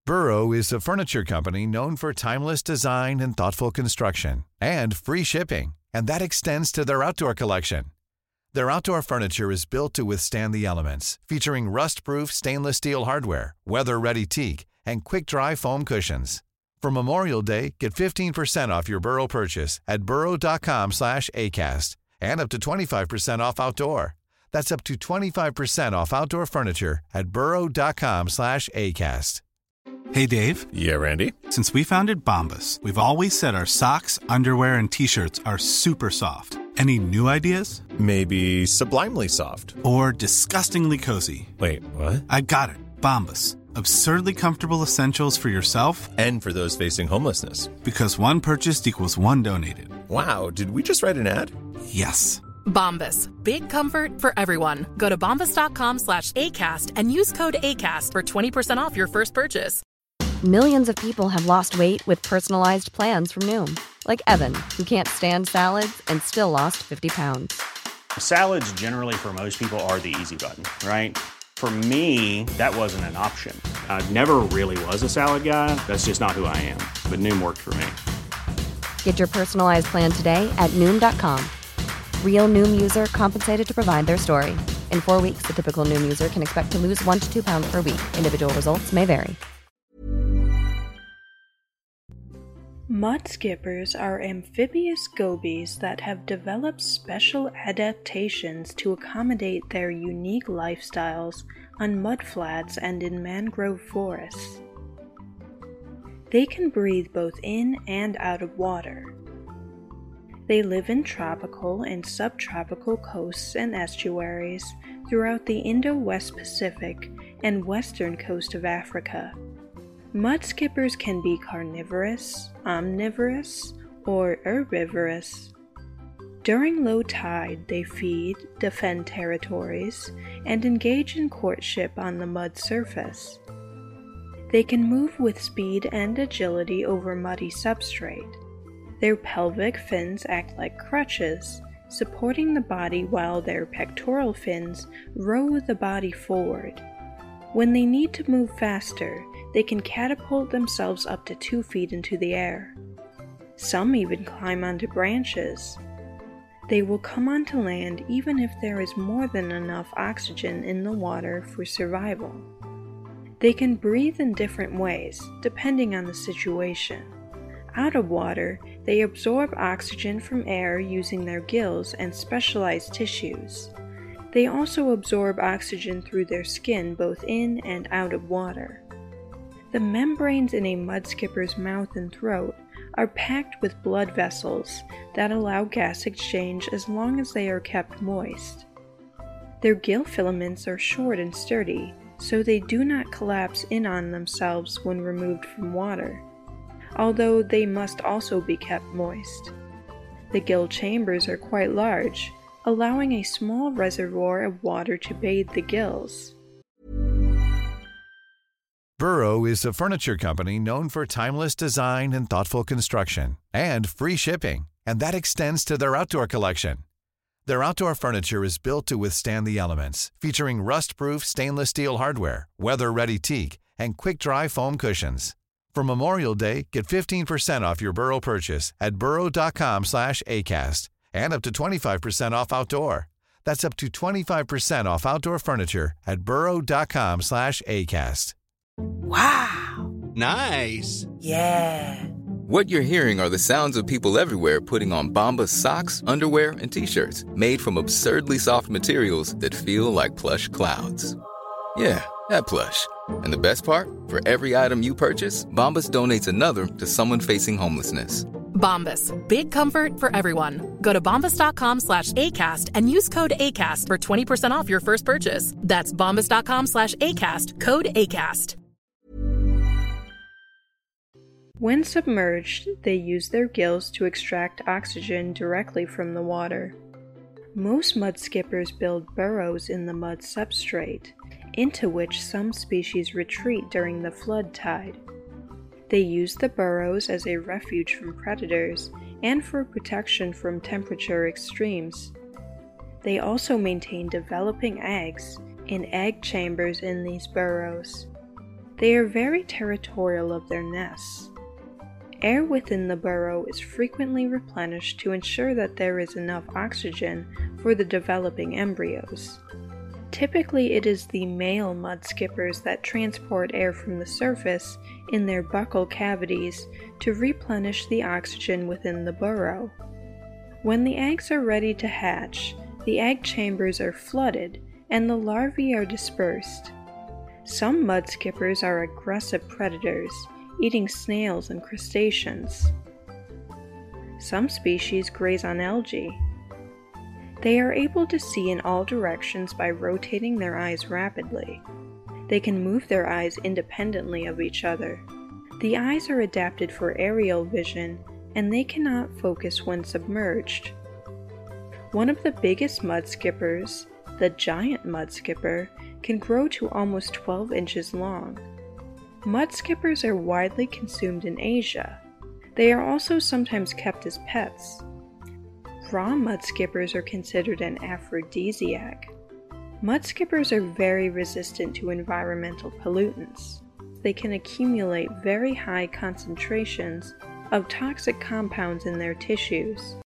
Burrow is a furniture company known for timeless design and thoughtful construction, and free shipping, and that extends to their outdoor collection. Their outdoor furniture is built to withstand the elements, featuring rust-proof stainless steel hardware, weather-ready teak, and quick-dry foam cushions. For Memorial Day, get 15% off your Burrow purchase at burrow.com/acast, and up to 25% off outdoor. That's up to 25% off outdoor furniture at burrow.com/acast. Hey, Dave. Yeah, Randy. Since we founded Bombas, we've always said our socks, underwear, and T-shirts are super soft. Any new ideas? Maybe sublimely soft. Or disgustingly cozy. Wait, what? I got it. Bombas. Absurdly comfortable essentials for yourself and for those facing homelessness. Because one purchased equals one donated. Wow, did we just write an ad? Yes. Bombas. Big comfort for everyone. Go to bombas.com/ACAST and use code ACAST for 20% off your first purchase. Millions of people have lost weight with personalized plans from Noom. Like Evan, who can't stand salads and still lost 50 pounds. Salads generally for most people are the easy button, right? For me, that wasn't an option. I never really was a salad guy. That's just not who I am. But Noom worked for me. Get your personalized plan today at Noom.com. Real Noom user compensated to provide their story. In 4 weeks, the typical Noom user can expect to lose 1 to 2 pounds per week. Individual results may vary. Mudskippers are amphibious gobies that have developed special adaptations to accommodate their unique lifestyles on mudflats and in mangrove forests. They can breathe both in and out of water. They live in tropical and subtropical coasts and estuaries throughout the Indo-West Pacific and western coast of Africa. Mudskippers can be carnivorous, omnivorous, or herbivorous. During low tide, they feed, defend territories, and engage in courtship on the mud surface. They can move with speed and agility over muddy substrate. Their pelvic fins act like crutches, supporting the body while their pectoral fins row the body forward. When they need to move faster, they can catapult themselves up to 2 feet into the air. Some even climb onto branches. They will come onto land even if there is more than enough oxygen in the water for survival. They can breathe in different ways, depending on the situation. Out of water, they absorb oxygen from air using their gills and specialized tissues. They also absorb oxygen through their skin both in and out of water. The membranes in a mudskipper's mouth and throat are packed with blood vessels that allow gas exchange as long as they are kept moist. Their gill filaments are short and sturdy, so they do not collapse in on themselves when removed from water, although they must also be kept moist. The gill chambers are quite large, allowing a small reservoir of water to bathe the gills. Burrow is a furniture company known for timeless design and thoughtful construction, and free shipping, and that extends to their outdoor collection. Their outdoor furniture is built to withstand the elements, featuring rust-proof stainless steel hardware, weather-ready teak, and quick-dry foam cushions. For Memorial Day, get 15% off your Burrow purchase at burrow.com/acast, and up to 25% off outdoor. That's up to 25% off outdoor furniture at burrow.com/acast. Wow. Nice. Yeah. What you're hearing are the sounds of people everywhere putting on Bombas socks, underwear, and T-shirts made from absurdly soft materials that feel like plush clouds. Yeah, that plush. And the best part? For every item you purchase, Bombas donates another to someone facing homelessness. Bombas. Big comfort for everyone. Go to bombas.com/ACAST and use code ACAST for 20% off your first purchase. That's bombas.com/ACAST, code ACAST. When submerged, they use their gills to extract oxygen directly from the water. Most mudskippers build burrows in the mud substrate, into which some species retreat during the flood tide. They use the burrows as a refuge from predators and for protection from temperature extremes. They also maintain developing eggs in egg chambers in these burrows. They are very territorial of their nests. Air within the burrow is frequently replenished to ensure that there is enough oxygen for the developing embryos. Typically, it is the male mudskippers that transport air from the surface in their buccal cavities to replenish the oxygen within the burrow. When the eggs are ready to hatch, the egg chambers are flooded and the larvae are dispersed. Some mudskippers are aggressive predators, eating snails and crustaceans. Some species graze on algae. They are able to see in all directions by rotating their eyes rapidly. They can move their eyes independently of each other. The eyes are adapted for aerial vision, and they cannot focus when submerged. One of the biggest mudskippers, the giant mudskipper, can grow to almost 12 inches long. Mudskippers are widely consumed in Asia. They are also sometimes kept as pets. Raw mudskippers are considered an aphrodisiac. Mudskippers are very resistant to environmental pollutants. They can accumulate very high concentrations of toxic compounds in their tissues.